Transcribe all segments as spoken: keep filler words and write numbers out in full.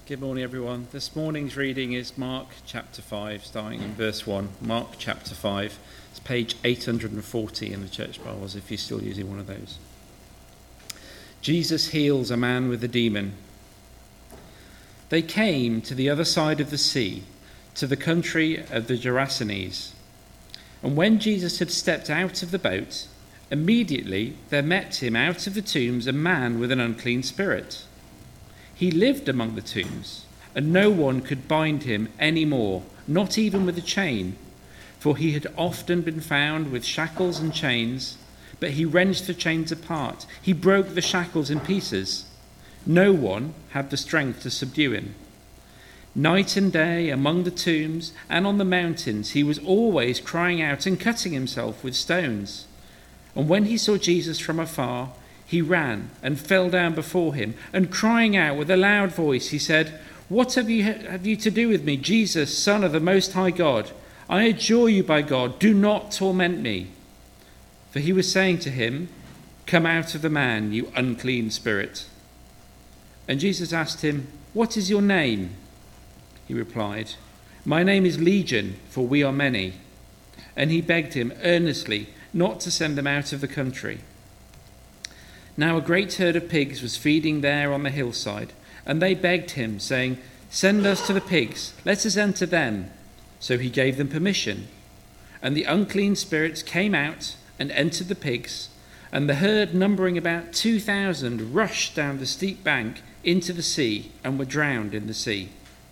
Good morning, everyone. This morning's reading is Mark chapter five, starting in verse one. Mark chapter five. It's page eight hundred forty in the church Bibles, if you're still using one of those. Jesus heals a man with a demon. They came to the other side of the sea, to the country of the Gerasenes. And when Jesus had stepped out of the boat, immediately there met him out of the tombs a man with an unclean spirit. He lived among the tombs, and no one could bind him any more, not even with a chain, for he had often been found with shackles and chains, but he wrenched the chains apart. He broke the shackles in pieces. No one had the strength to subdue him. Night and day, among the tombs and on the mountains, he was always crying out and cutting himself with stones. And when he saw Jesus from afar, he ran and fell down before him, and crying out with a loud voice, he said, "What have you, have you to do with me, Jesus, Son of the Most High God? I adjure you by God, do not torment me." For he was saying to him, "Come out of the man, you unclean spirit." And Jesus asked him, "What is your name?" He replied, "My name is Legion, for we are many." And he begged him earnestly not to send them out of the country. Now a great herd of pigs was feeding there on the hillside, and they begged him, saying, "Send us to the pigs, let us enter them." So he gave them permission. And the unclean spirits came out and entered the pigs, and the herd, numbering about two thousand, rushed down the steep bank into the sea and were drowned in the sea.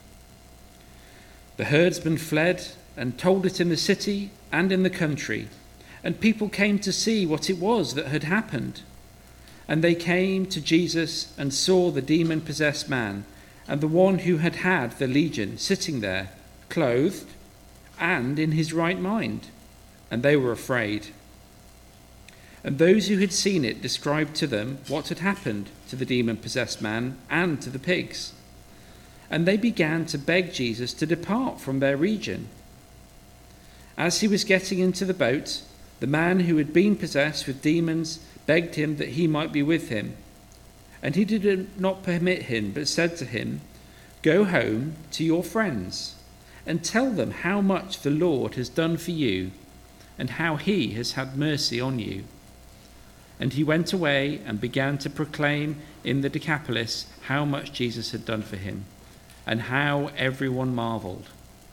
The herdsmen fled and told it in the city and in the country, and people came to see what it was that had happened. And they came to Jesus and saw the demon-possessed man and the one who had had the legion sitting there, clothed and in his right mind, and they were afraid. And those who had seen it described to them what had happened to the demon-possessed man and to the pigs. And they began to beg Jesus to depart from their region. As he was getting into the boat, the man who had been possessed with demons begged him that he might be with him. And he did not permit him, but said to him, "Go home to your friends and tell them how much the Lord has done for you and how he has had mercy on you." And he went away and began to proclaim in the Decapolis how much Jesus had done for him, and how everyone marveled.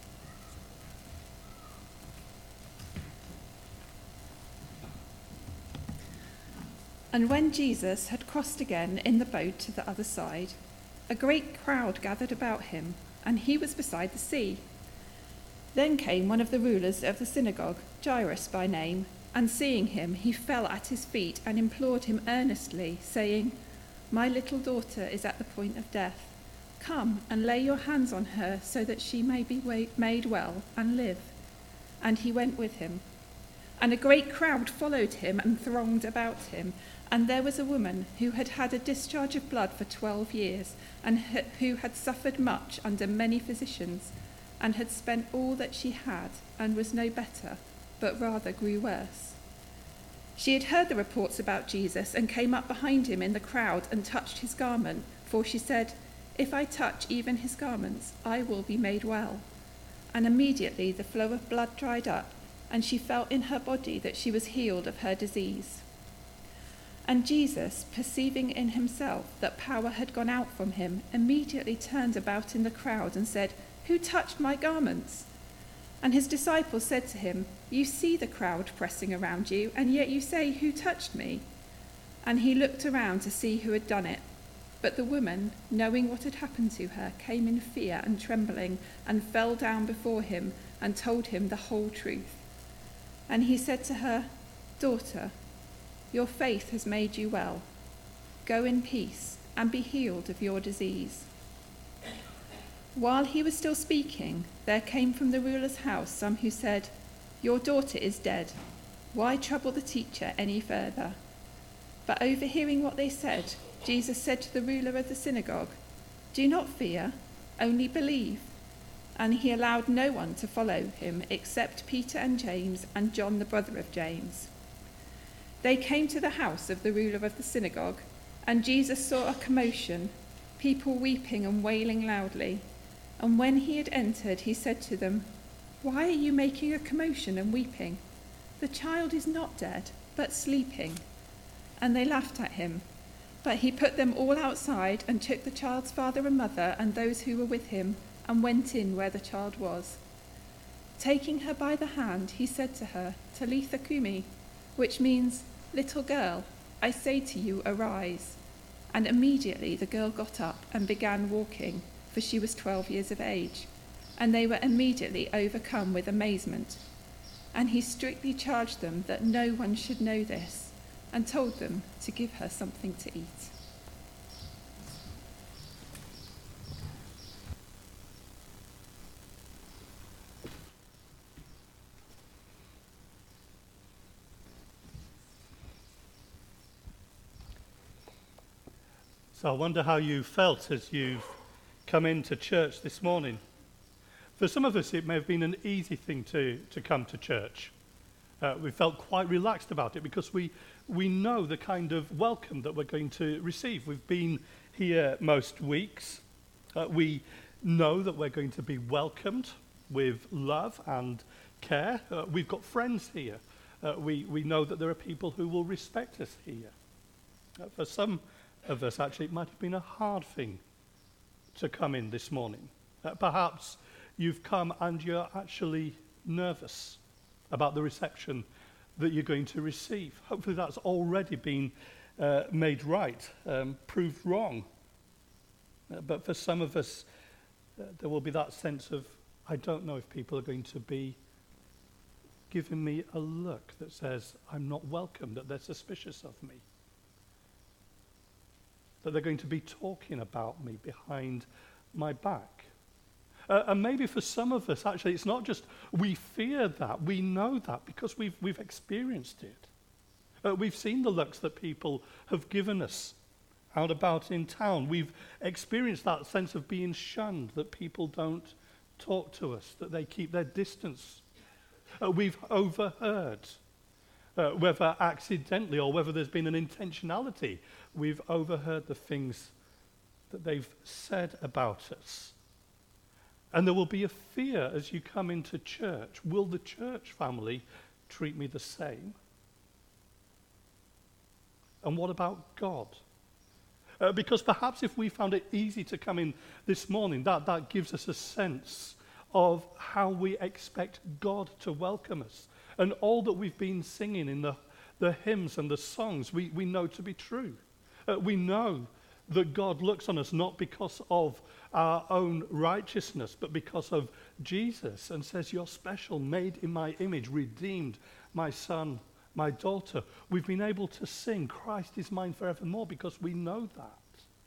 And when Jesus had crossed again in the boat to the other side, a great crowd gathered about him, and he was beside the sea. Then came one of the rulers of the synagogue, Jairus by name, and seeing him, he fell at his feet and implored him earnestly, saying, "My little daughter is at the point of death. Come and lay your hands on her so that she may be made well and live." And he went with him. And a great crowd followed him and thronged about him. And there was a woman who had had a discharge of blood for twelve years, and who had suffered much under many physicians, and had spent all that she had, and was no better, but rather grew worse. She had heard the reports about Jesus, and came up behind him in the crowd and touched his garment, for she said, "If I touch even his garments, I will be made well." And immediately the flow of blood dried up, and she felt in her body that she was healed of her disease. And Jesus, perceiving in himself that power had gone out from him, immediately turned about in the crowd and said, "Who touched my garments?" And his disciples said to him, "You see the crowd pressing around you, and yet you say, 'Who touched me?'" And he looked around to see who had done it. But the woman, knowing what had happened to her, came in fear and trembling, and fell down before him and told him the whole truth. And he said to her, "Daughter, your faith has made you well. Go in peace and be healed of your disease." While he was still speaking, there came from the ruler's house some who said, "Your daughter is dead. Why trouble the teacher any further?" But overhearing what they said, Jesus said to the ruler of the synagogue, "Do not fear, only believe." And he allowed no one to follow him except Peter and James and John the brother of James. They came to the house of the ruler of the synagogue, and Jesus saw a commotion people weeping and wailing loudly. And when he had entered, he said to them, "Why are you making a commotion and weeping? The child is not dead, but sleeping." And they laughed at him. But he put them all outside and took the child's father and mother and those who were with him and went in where the child was. Taking her by the hand, he said to her, "Talitha cumi," which means, "Little girl, I say to you, arise." And immediately the girl got up and began walking, for she was twelve years of age. And they were immediately overcome with amazement. And he strictly charged them that no one should know this, and told them to give her something to eat. So I wonder how you felt as you've come into church this morning. For some of us, it may have been an easy thing to, to come to church. Uh, we felt quite relaxed about it because we, we know the kind of welcome that we're going to receive. We've been here most weeks. Uh, we know that we're going to be welcomed with love and care. Uh, we've got friends here. Uh, we, we know that there are people who will respect us here. Uh, for some of us, actually, it might have been a hard thing to come in this morning. Uh, perhaps you've come and you're actually nervous about the reception that you're going to receive. Hopefully that's already been uh, made right, um, proved wrong. Uh, but for some of us, uh, there will be that sense of, I don't know if people are going to be giving me a look that says I'm not welcome, that they're suspicious of me, that they're going to be talking about me behind my back. Uh, and maybe for some of us, actually, it's not just we fear that, we know that because we've, we've experienced it. Uh, we've seen the looks that people have given us out about in town. We've experienced that sense of being shunned, that people don't talk to us, that they keep their distance. Uh, we've overheard, uh, whether accidentally or whether there's been an intentionality, we've overheard the things that they've said about us. And there will be a fear as you come into church. Will the church family treat me the same? And what about God? Uh, because perhaps if we found it easy to come in this morning, that, that gives us a sense of how we expect God to welcome us. And all that we've been singing in the, the hymns and the songs, we, we know to be true. Uh, we know that God looks on us not because of our own righteousness, but because of Jesus, and says, "You're special, made in my image, redeemed, my son, my daughter." We've been able to sing, "Christ is mine forevermore," because we know that.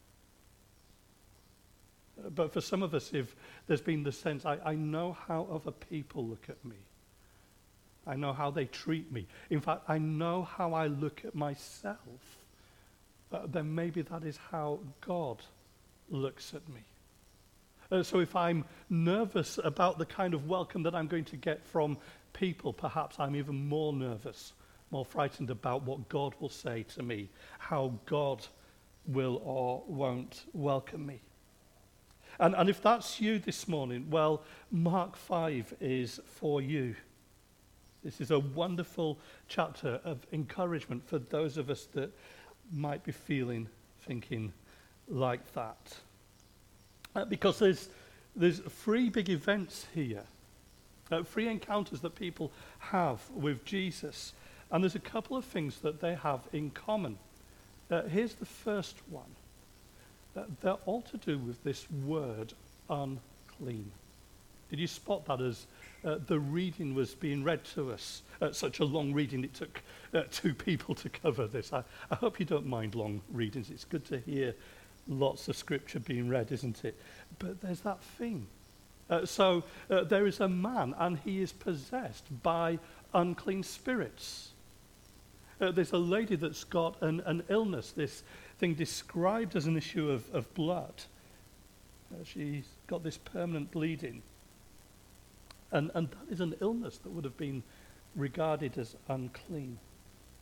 Uh, but for some of us, if there's been the sense, I, I know how other people look at me. I know how they treat me. In fact, I know how I look at myself. Uh, then maybe that is how God looks at me. Uh, so if I'm nervous about the kind of welcome that I'm going to get from people, perhaps I'm even more nervous, more frightened about what God will say to me, how God will or won't welcome me. And, and if that's you this morning, well, Mark five is for you. This is a wonderful chapter of encouragement for those of us that might be feeling, thinking like that. Uh, because there's, there's three big events here, uh, three encounters that people have with Jesus. And there's a couple of things that they have in common. Uh, here's the first one. Uh, they're all to do with this word, unclean. Did you spot that as uh, the reading was being read to us? Uh, such a long reading, it took uh, two people to cover this. I, I hope you don't mind long readings. It's good to hear lots of scripture being read, isn't it? But there's that thing. Uh, so uh, there is a man, and he is possessed by unclean spirits. Uh, there's a lady that's got an, an illness, this thing described as an issue of, of blood. Uh, she's got this permanent bleeding. And, and that is an illness that would have been regarded as unclean.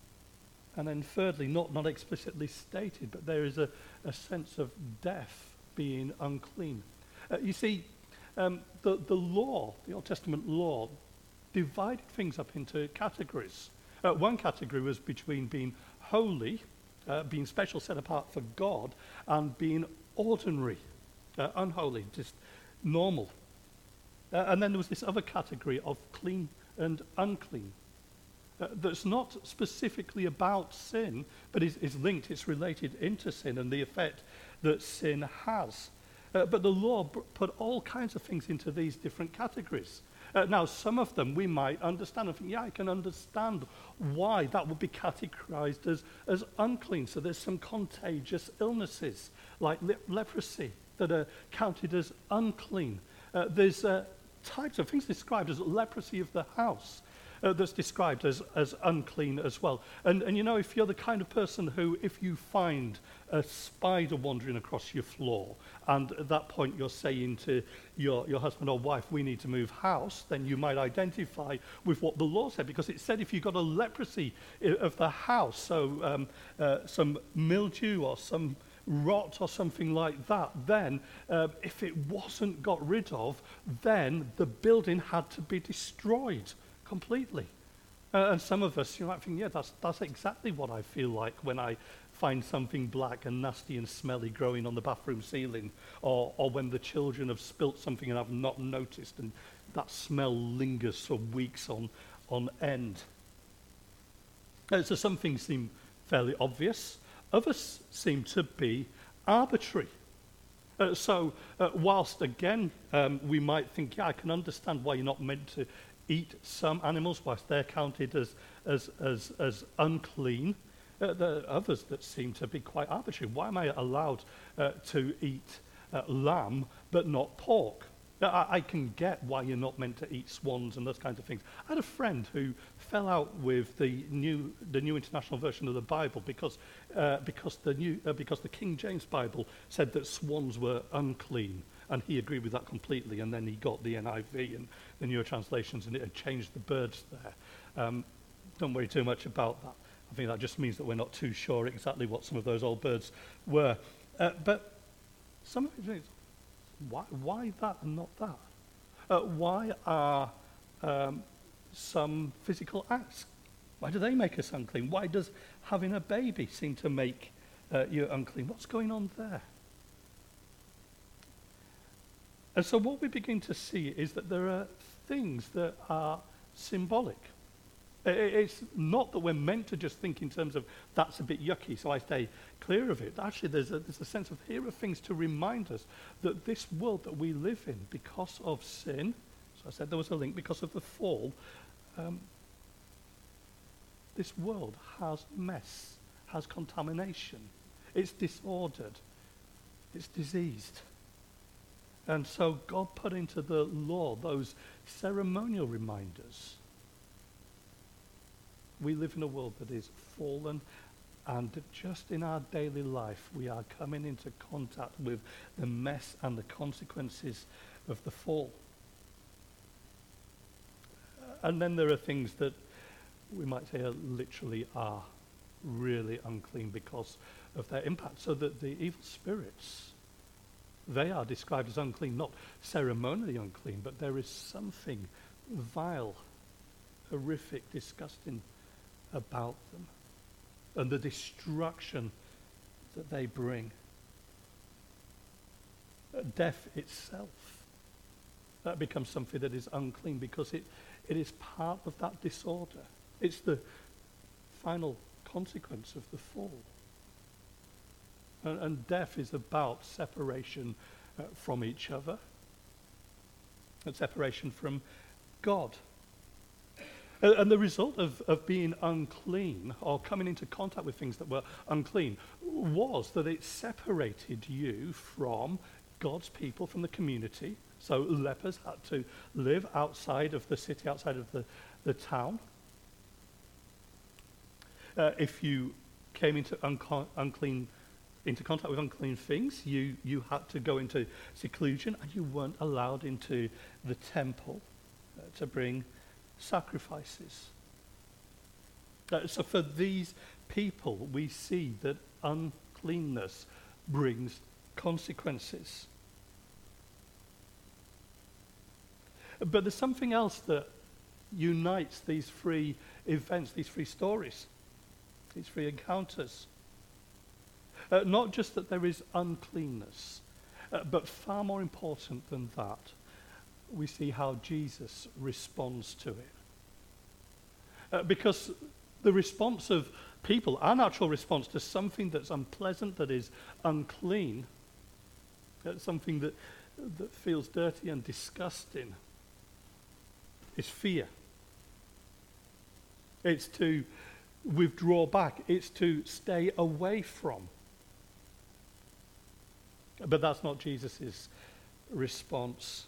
And then thirdly, not, not explicitly stated, but there is a, a sense of death being unclean. Uh, you see, um, the, the law, the Old Testament law, divided things up into categories. Uh, one category was between being holy, uh, being special, set apart for God, and being ordinary, uh, unholy, just normal. Uh, and then there was this other category of clean and unclean. Uh, that's not specifically about sin, but is, is linked, it's related into sin and the effect that sin has. Uh, but the law b- put all kinds of things into these different categories. Uh, now, some of them we might understand and think, yeah, I can understand why that would be categorized as, as unclean. So there's some contagious illnesses, like le- leprosy, that are counted as unclean. Uh, there's uh, types of things described as leprosy of the house, Uh, that's described as, as unclean as well. And, and you know, if you're the kind of person who, if you find a spider wandering across your floor, and at that point you're saying to your, your husband or wife, we need to move house, then you might identify with what the law said, because it said if you got a leprosy of the house, so um, uh, some mildew or some rot or something like that, then uh, if it wasn't got rid of, then the building had to be destroyed completely. Uh, and some of us, you might think, yeah, that's, that's exactly what I feel like when I find something black and nasty and smelly growing on the bathroom ceiling, or, or when the children have spilt something and I've not noticed, and that smell lingers for weeks on, on end. Uh, so some things seem fairly obvious. Others seem to be arbitrary. Uh, so uh, whilst, again, um, we might think, yeah, I can understand why you're not meant to eat some animals whilst they're counted as, as, as, as unclean. Uh, there are others that seem to be quite arbitrary. Why am I allowed uh, to eat uh, lamb but not pork? I, I can get why you're not meant to eat swans and those kinds of things. I had a friend who fell out with the new, the new international version of the Bible because, uh, because, the new, uh, because the King James Bible said that swans were unclean. And he agreed with that completely, and then he got the N I V and the newer translations, and it had changed the birds there. Um, don't worry too much about that. I think that just means that we're not too sure exactly what some of those old birds were. Uh, but some of it is, why, why that and not that? Uh, why are um, some physical acts, why do they make us unclean? Why does having a baby seem to make uh, you unclean? What's going on there? And so what we begin to see is that there are things that are symbolic. It's not that we're meant to just think in terms of that's a bit yucky, so I stay clear of it. Actually, there's a, there's a sense of here are things to remind us that this world that we live in, because of sin, so I said there was a link, because of the fall, um, this world has mess, has contamination. It's disordered. It's diseased. And so God put into the law those ceremonial reminders. We live in a world that is fallen, and just in our daily life we are coming into contact with the mess and the consequences of the fall. And then there are things that we might say are literally are really unclean because of their impact. So that the evil spirits, they are described as unclean, not ceremonially unclean, but there is something vile, horrific, disgusting about them, and the destruction that they bring. Uh, death itself, that becomes something that is unclean because it, it is part of that disorder. It's the final consequence of the fall. And, and death is about separation uh, from each other, and separation from God. Uh, and the result of, of being unclean, or coming into contact with things that were unclean, was that it separated you from God's people, from the community. So lepers had to live outside of the city, outside of the, the town. Uh, if you came into unco- unclean into contact with unclean things, you, you had to go into seclusion, and you weren't allowed into the temple uh, to bring sacrifices. Uh, so for these people, we see that uncleanness brings consequences. But there's something else that unites these three events, these three stories, these three encounters. Uh, not just that there is uncleanness, uh, but far more important than that, we see how Jesus responds to it. Uh, because the response of people, our natural response to something that's unpleasant, that is unclean, uh, something that, that feels dirty and disgusting, is fear. It's to withdraw back. It's to stay away from. But that's not Jesus' response.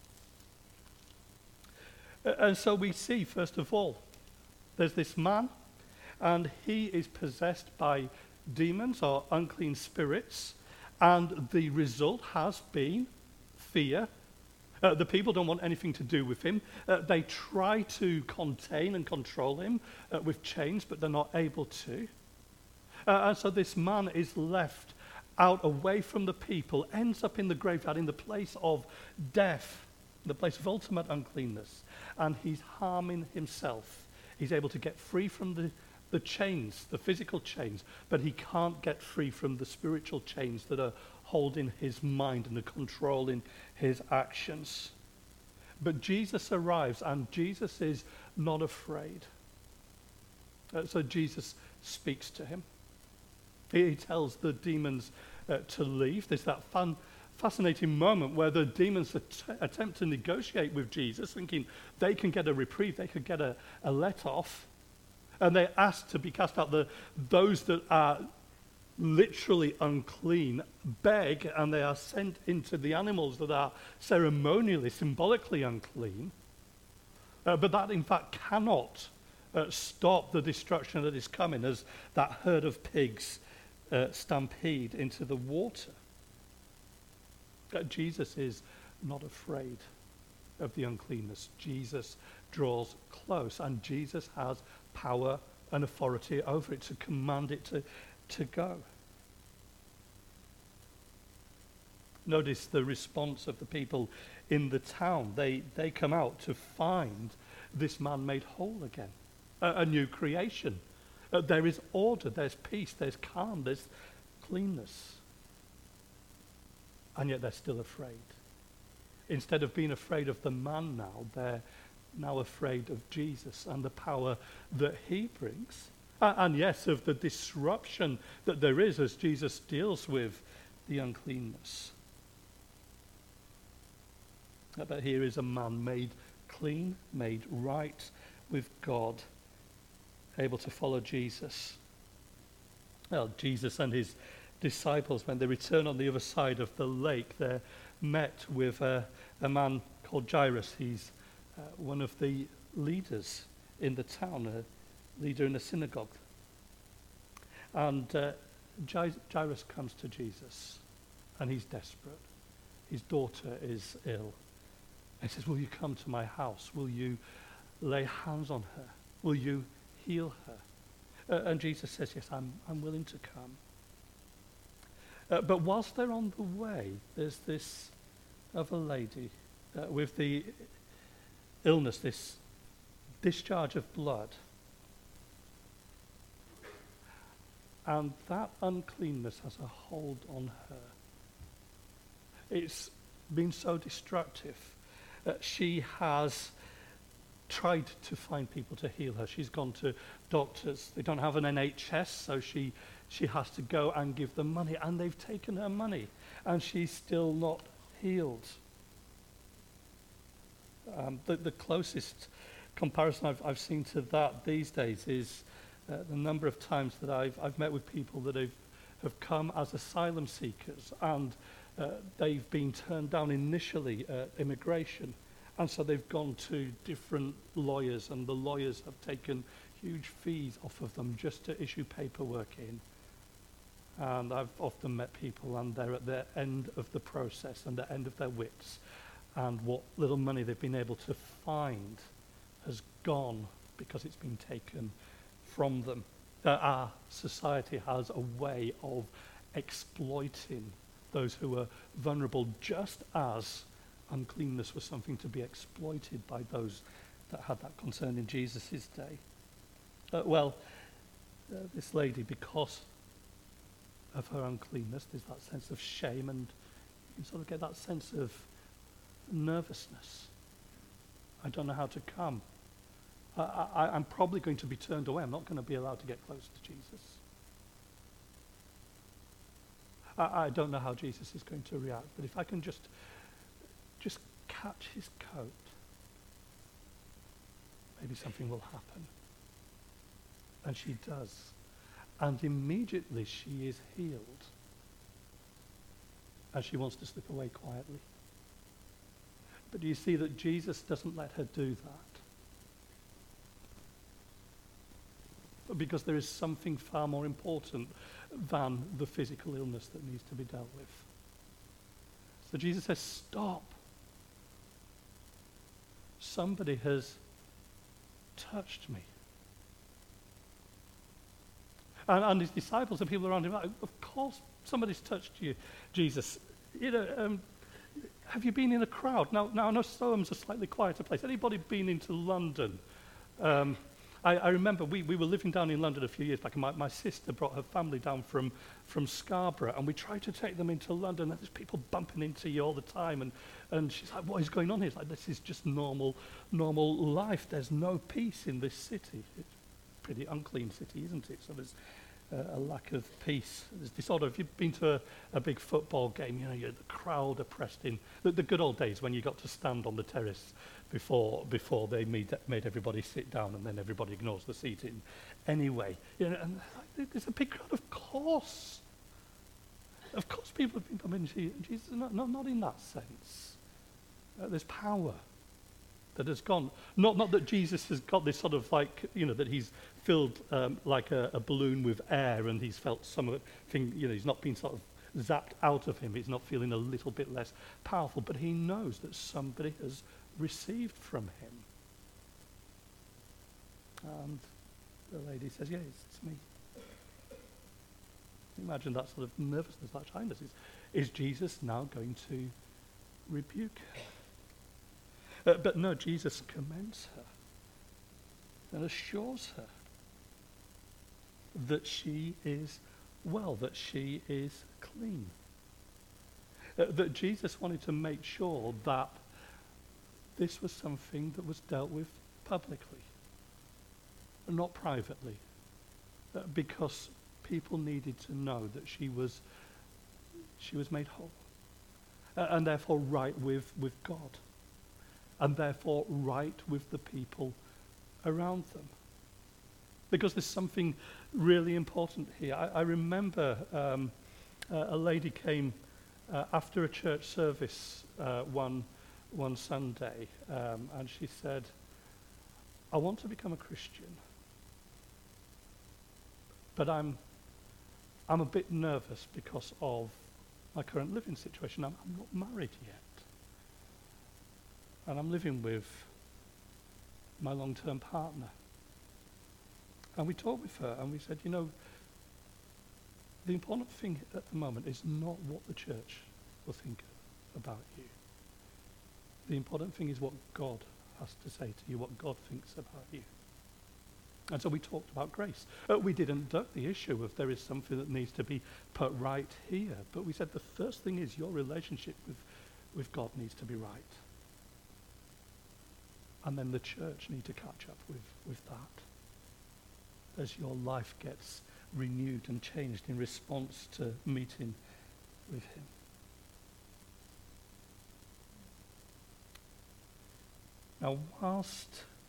And so we see, first of all, there's this man, and he is possessed by demons or unclean spirits, and the result has been fear. Uh, the people don't want anything to do with him. Uh, they try to contain and control him uh, with chains, but they're not able to. Uh, and so this man is left out away from the people, ends up in the graveyard, in the place of death, the place of ultimate uncleanness, and he's harming himself. He's able to get free from the, the chains, the physical chains, but he can't get free from the spiritual chains that are holding his mind and are controlling his actions. But Jesus arrives, and Jesus is not afraid. Uh, so Jesus speaks to him. He, he tells the demons uh, to leave. There's that fun, fascinating moment where the demons att- attempt to negotiate with Jesus, thinking they can get a reprieve, they could get a, a let-off. And they ask to be cast out. The, those that are literally unclean beg, and they are sent into the animals that are ceremonially, symbolically unclean. Uh, but that, in fact, cannot uh, stop the destruction that is coming as that herd of pigs uh, stampede into the water. Uh, Jesus is not afraid of the uncleanness. Jesus draws close, and Jesus has power and authority over it to command it to to go. Notice the response of the people in the town. They they come out to find this man made whole again, a, a new creation. Uh, there is order, there's peace, there's calm, there's cleanness. And yet they're still afraid. Instead of being afraid of the man now, they're now afraid of Jesus and the power that he brings. And yes, of the disruption that there is as Jesus deals with the uncleanness. But here is a man made clean, made right with God, able to follow Jesus. Well, Jesus and his disciples, when they return on the other side of the lake, they're met with a, a man called Jairus. He's uh, one of the leaders in the town, a leader in the synagogue. And uh, Jairus comes to Jesus, and he's desperate. His daughter is ill. And he says, will you come to my house? Will you lay hands on her? Will you heal her? Uh, and Jesus says, yes, I'm, I'm willing to come. Uh, but whilst they're on the way, there's this other lady uh, with the illness, this discharge of blood. And that uncleanness has a hold on her. It's been so destructive that she has tried to find people to heal her. She's gone to doctors. They don't have an N H S, so she, she has to go and give them money. And they've taken her money, and she's still not healed. Um, the, the closest comparison I've, I've seen to that these days is uh, the number of times that I've, I've met with people that have, have come as asylum seekers, and uh, they've been turned down initially at immigration. And so they've gone to different lawyers, and the lawyers have taken huge fees off of them just to issue paperwork in. And I've often met people, and they're at the end of the process and the end of their wits. And what little money they've been able to find has gone because it's been taken from them. Uh, our society has a way of exploiting those who were vulnerable, just as uncleanness was something to be exploited by those that had that concern in Jesus' day. Uh, well, uh, this lady, because of her uncleanness, there's that sense of shame, and you can sort of get that sense of nervousness. I don't know how to come. I, I, I'm probably going to be turned away. I'm not going to be allowed to get close to Jesus. I, I don't know how Jesus is going to react, but if I can just, just catch his coat, maybe something will happen. And she does. And immediately she is healed. And she wants to slip away quietly. But do you see that Jesus doesn't let her do that? Because there is something far more important than the physical illness that needs to be dealt with. So Jesus says, stop. Somebody has touched me. And, and his disciples and people around him, like, of course somebody's touched you, Jesus. You know, um, have you been in a crowd? Now, now I know Soham's a slightly quieter place. Anybody been into London? Um, I, I remember we, we were living down in London a few years back, and my, my sister brought her family down from, from Scarborough, and we tried to take them into London, and there's people bumping into you all the time, and, and she's like, what is going on here? It's like, this is just normal, normal life. There's no peace in this city. It's a pretty unclean city, isn't it? So there's uh, a lack of peace. There's disorder. If you've been to a, a big football game, you know, you're the crowd are pressed in. The, the good old days when you got to stand on the terrace before before they made, made everybody sit down, and then everybody ignores the seating anyway. You know, and there's a big crowd, of course. Of course people have been coming to Jesus, not, not, not in that sense. Uh, there's power that has gone. Not, not that Jesus has got this sort of like, you know, that he's filled um, like a, a balloon with air and he's felt something, you know, he's not been sort of zapped out of him. He's not feeling a little bit less powerful, but he knows that somebody has received from him. And the lady says, yes, it's me. Imagine that sort of nervousness, that shyness. Is, is Jesus now going to rebuke her? Uh, but no, Jesus commends her and assures her that she is well, that she is clean. Uh, that Jesus wanted to make sure that this was something that was dealt with publicly, not privately, uh, because people needed to know that she was she was made whole, uh, and therefore right with, with God, and therefore right with the people around them. Because there's something really important here. I, I remember um, uh, a lady came uh, after a church service uh, one one Sunday, um, and she said, I want to become a Christian, but I'm I'm a bit nervous because of my current living situation. I'm, I'm not married yet, and I'm living with my long-term partner. And we talked with her and we said, you know, the important thing at the moment is not what the church will think about you. The important thing is what God has to say to you, what God thinks about you. And so we talked about grace. Uh, we didn't duck the issue of there is something that needs to be put right here, but we said the first thing is your relationship with, with God needs to be right. And then the church need to catch up with, with that as your life gets renewed and changed in response to meeting with him. Now, whilst,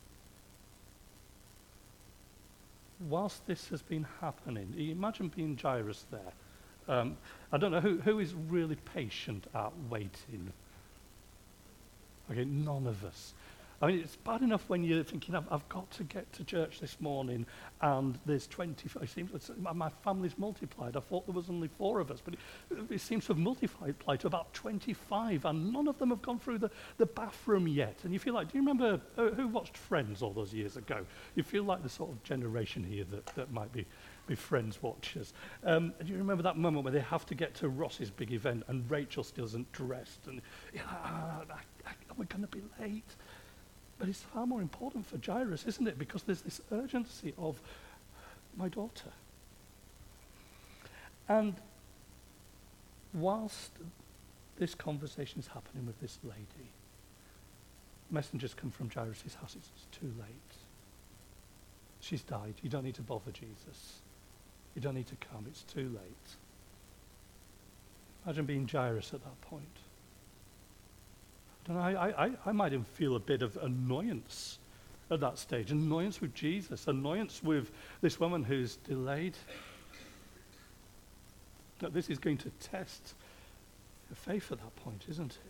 whilst this has been happening, imagine being Jairus there. Um, I don't know, who, who is really patient at waiting? Okay, none of us. I mean, it's bad enough when you're thinking, I've, I've got to get to church this morning, and there's twenty, it seems, my family's multiplied. I thought there was only four of us, but it, it seems to have multiplied to about twenty-five, and none of them have gone through the, the bathroom yet. And you feel like, do you remember uh, who watched Friends all those years ago? You feel like the sort of generation here that, that might be, be Friends watchers. Um, do you remember that moment where they have to get to Ross's big event, and Rachel still isn't dressed, and yeah, I, I, we're going to be late? But it's far more important for Jairus, isn't it? Because there's this urgency of my daughter. And whilst this conversation is happening with this lady, messengers come from Jairus' house. It's, it's too late. She's died. You don't need to bother Jesus. You don't need to come. It's too late. Imagine being Jairus at that point. I don't know, I, I, I might even feel a bit of annoyance at that stage. Annoyance with Jesus. Annoyance with this woman who's delayed. That this is going to test her faith at that point, isn't it?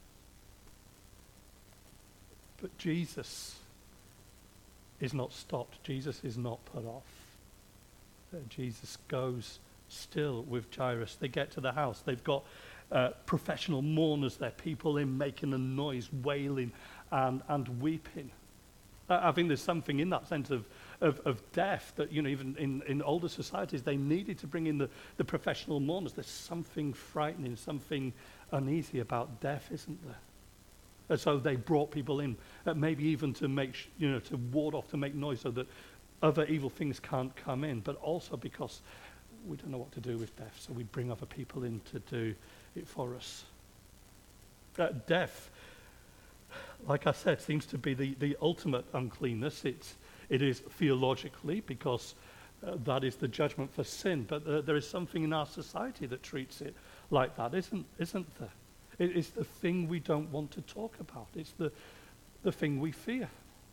But Jesus is not stopped. Jesus is not put off. Uh, Jesus goes still with Jairus. They get to the house. They've got Uh, professional mourners there, people in making a noise, wailing and, and weeping. Uh, I think there's something in that sense of, of, of death that, you know, even in, in older societies, they needed to bring in the, the professional mourners. There's something frightening, something uneasy about death, isn't there? And so they brought people in, uh, maybe even to make, sh- you know, to ward off, to make noise so that other evil things can't come in, but also because we don't know what to do with death, so we bring other people in to do it for us. Uh, death, like I said, seems to be the, the ultimate uncleanness. It's, it is theologically, because uh, that is the judgment for sin, but uh, there is something in our society that treats it like that, isn't, isn't there? It, it's the thing we don't want to talk about. It's the, the thing we fear.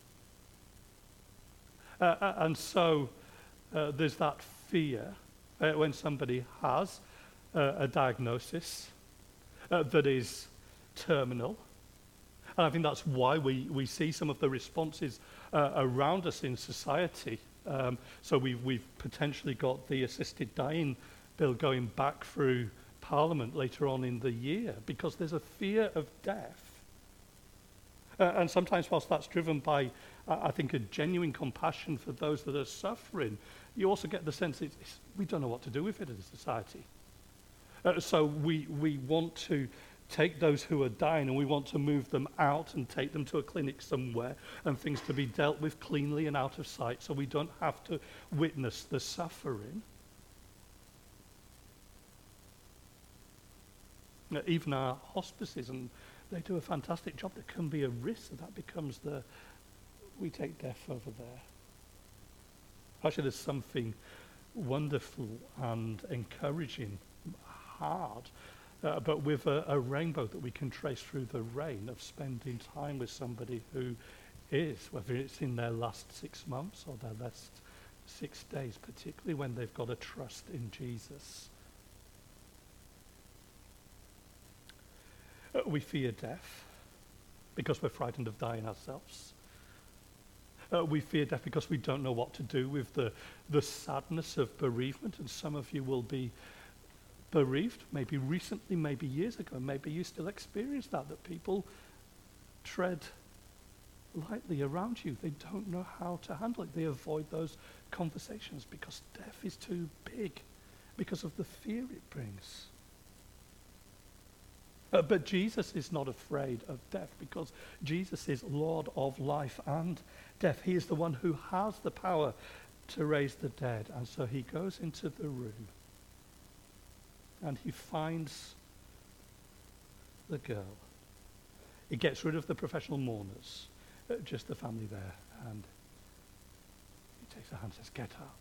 Uh, uh, and so uh, there's that fear uh, when somebody has Uh, a diagnosis uh, that is terminal. And I think that's why we, we see some of the responses uh, around us in society. Um, so we've, we've potentially got the assisted dying bill going back through Parliament later on in the year, because there's a fear of death. Uh, and sometimes whilst that's driven by, uh, I think, a genuine compassion for those that are suffering, you also get the sense it's, it's, we don't know what to do with it as a society. Uh, so we, we want to take those who are dying and we want to move them out and take them to a clinic somewhere and things to be dealt with cleanly and out of sight so we don't have to witness the suffering. Uh, even our hospices, and they do a fantastic job. There can be a risk that that becomes the, we take death over there. Actually, there's something wonderful and encouraging, hard, uh, but with a, a rainbow that we can trace through the rain of spending time with somebody who is, whether it's in their last six months or their last six days, particularly when they've got a trust in Jesus. Uh, we fear death because we're frightened of dying ourselves. Uh, we fear death because we don't know what to do with the, the sadness of bereavement, and some of you will be bereaved, maybe recently, maybe years ago, maybe you still experience that, that people tread lightly around you. They don't know how to handle it. They avoid those conversations because death is too big, because of the fear it brings. Uh, but Jesus is not afraid of death because Jesus is Lord of life and death. He is the one who has the power to raise the dead. And so he goes into the room and he finds the girl. He gets rid of the professional mourners, uh, just the family there, and he takes her hand and says, "Get up."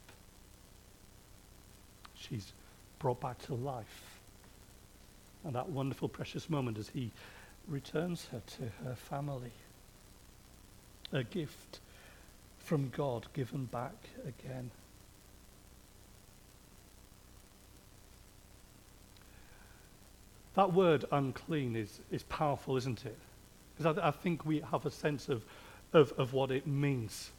She's brought back to life. And that wonderful, precious moment as he returns her to her family. A gift from God given back again. That word unclean is, is powerful, isn't it? Because I, I think we have a sense of, of, of what it means.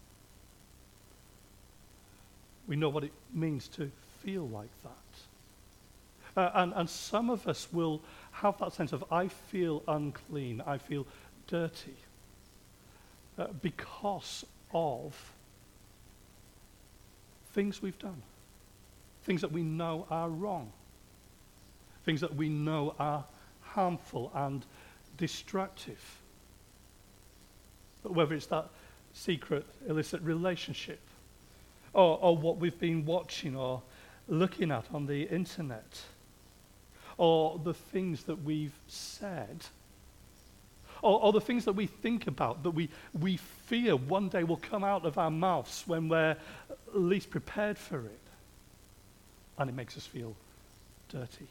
We know what it means to feel like that. Uh, and, and some of us will have that sense of, I feel unclean, I feel dirty, uh, because of things we've done, things that we know are wrong, things that we know are harmful and destructive. Whether it's that secret, illicit relationship, or, or what we've been watching or looking at on the internet, or the things that we've said, or, or the things that we think about that we, we fear one day will come out of our mouths when we're least prepared for it. And it makes us feel dirty.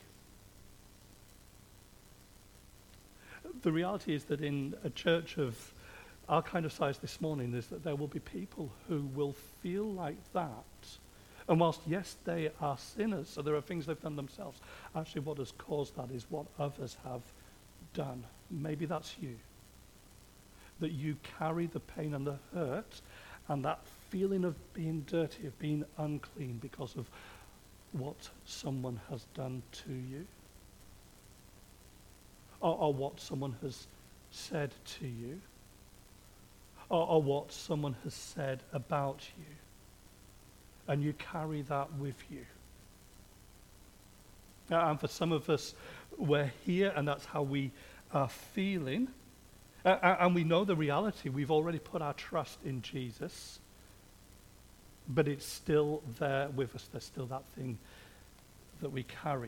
The reality is that in a church of our kind of size this morning is that there will be people who will feel like that. And whilst, yes, they are sinners, so there are things they've done themselves, actually what has caused that is what others have done. Maybe that's you. That you carry the pain and the hurt and that feeling of being dirty, of being unclean because of what someone has done to you. Or, or what someone has said to you. Or, or what someone has said about you. And you carry that with you. Uh, and for some of us, we're here and that's how we are feeling. Uh, and we know the reality. We've already put our trust in Jesus. But it's still there with us. There's still that thing that we carry.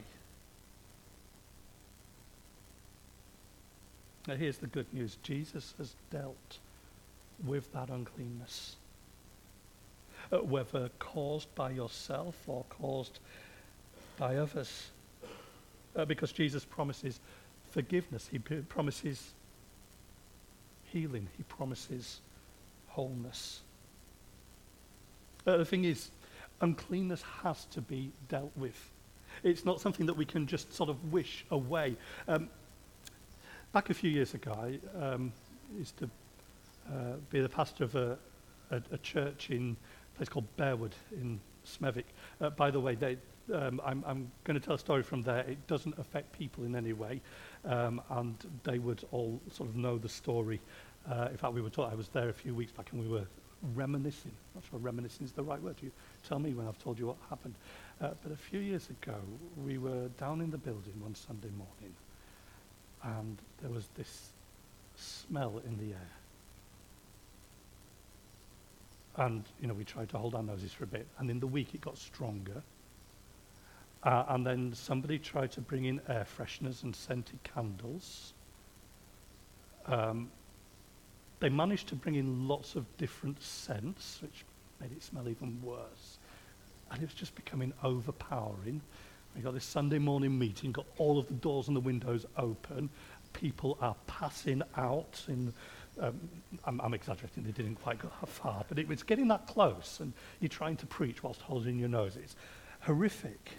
Now here's the good news. Jesus has dealt with that uncleanness. Uh, whether caused by yourself or caused by others. Uh, because Jesus promises forgiveness. He p- promises healing. He promises wholeness. Uh, the thing is, uncleanness has to be dealt with. It's not something that we can just sort of wish away. Um, back a few years ago, I um, used to uh, be the pastor of a, a, a church in a place called Bearwood in Smethwick. Uh, by the way, they, um, I'm, I'm going to tell a story from there. It doesn't affect people in any way, um, and they would all sort of know the story. Uh, in fact, we were taught, I was there a few weeks back and we were reminiscing. I'm not sure reminiscing is the right word. You tell me when I've told you what happened. Uh, but a few years ago, we were down in the building one Sunday morning, and there was this smell in the air. And, you know, we tried to hold our noses for a bit, and in the week it got stronger. Uh, and then somebody tried to bring in air fresheners and scented candles. Um, they managed to bring in lots of different scents, which made it smell even worse. And it was just becoming overpowering. We got this Sunday morning meeting, got all of the doors and the windows open. People are passing out in, um, I'm, I'm exaggerating, they didn't quite go that far, but it was getting that close, and you're trying to preach whilst holding your nose. It's horrific.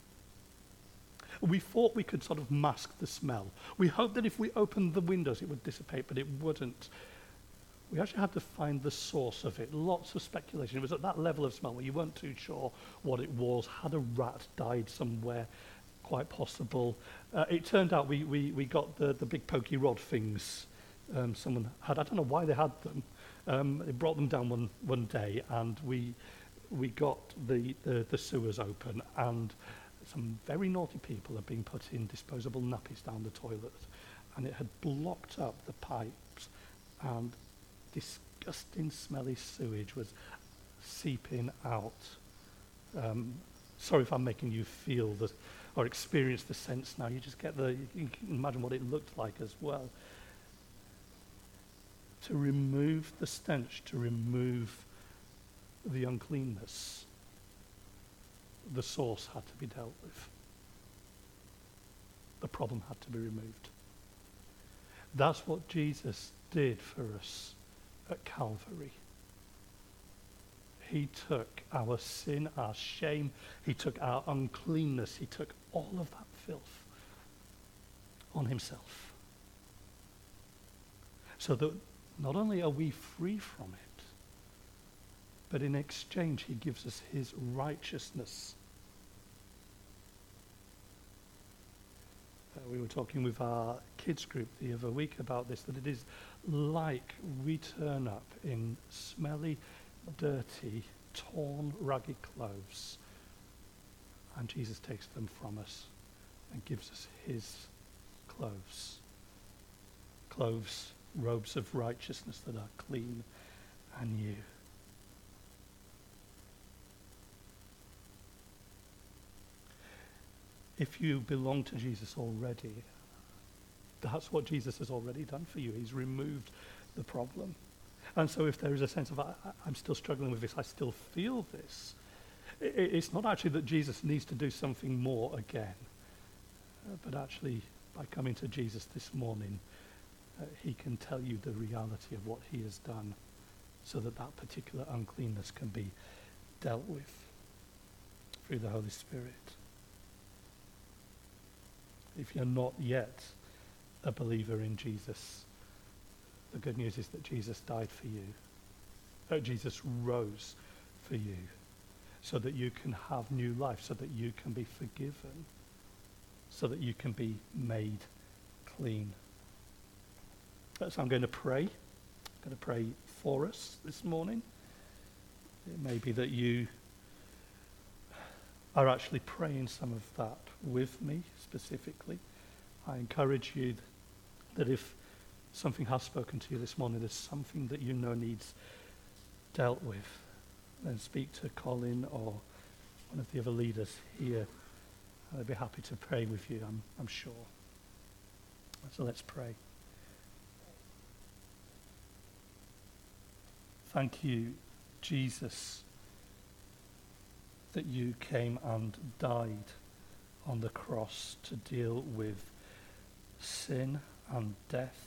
We thought we could sort of mask the smell. We hoped that if we opened the windows it would dissipate, but it wouldn't. We actually had to find the source of it. Lots of speculation. It was at that level of smell where you weren't too sure what it was. Had a rat died somewhere? Quite possible. Uh, it turned out we, we, we got the, the big pokey rod things. Um, someone had, I don't know why they had them. Um, they brought them down one, one day, and we we got the, the, the sewers open, and some very naughty people had been putting disposable nappies down the toilet, and it had blocked up the pipes, and disgusting smelly sewage was seeping out. Um, sorry if I'm making you feel the, or experience the sense now. You just get the, you can imagine what it looked like as well. To remove the stench, to remove the uncleanness, the source had to be dealt with. The problem had to be removed. That's what Jesus did for us at Calvary. He took our sin, our shame, he took our uncleanness, he took all of that filth on himself. so that not only are we free from it, but in exchange he gives us his righteousness. Uh, we were talking with our kids group the other week about this, that it is like we turn up in smelly, dirty, torn, ragged clothes, and Jesus takes them from us and gives us his clothes. Clothes, robes of righteousness that are clean and new. If you belong to Jesus already, that's what Jesus has already done for you. He's removed the problem. And so if there is a sense of, I, I'm still struggling with this, I still feel this, it, it's not actually that Jesus needs to do something more again, uh, but actually by coming to Jesus this morning, uh, he can tell you the reality of what he has done so that that particular uncleanness can be dealt with through the Holy Spirit. If you're not yet a believer in Jesus, the good news is that Jesus died for you. That Jesus rose for you so that you can have new life, so that you can be forgiven, so that you can be made clean. So I'm going to pray. I'm going to pray for us this morning. It may be that you are actually praying some of that with me specifically. I encourage you that if something has spoken to you this morning, there's something that you know needs dealt with, then speak to Colin or one of the other leaders here. I'd be happy to pray with you, I'm, I'm sure. So let's pray. Thank you, Jesus, that you came and died on the cross to deal with sin and death,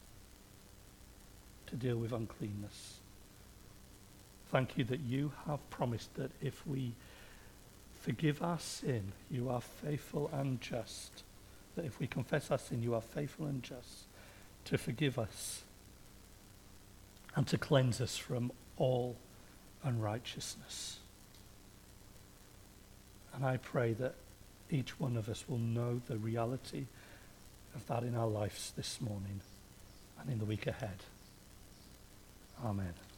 to deal with uncleanness. Thank you that you have promised that if we forgive our sin, you are faithful and just. That if we confess our sin, you are faithful and just to forgive us and to cleanse us from all unrighteousness. And I pray that each one of us will know the reality of that in our lives this morning and in the week ahead. Amen.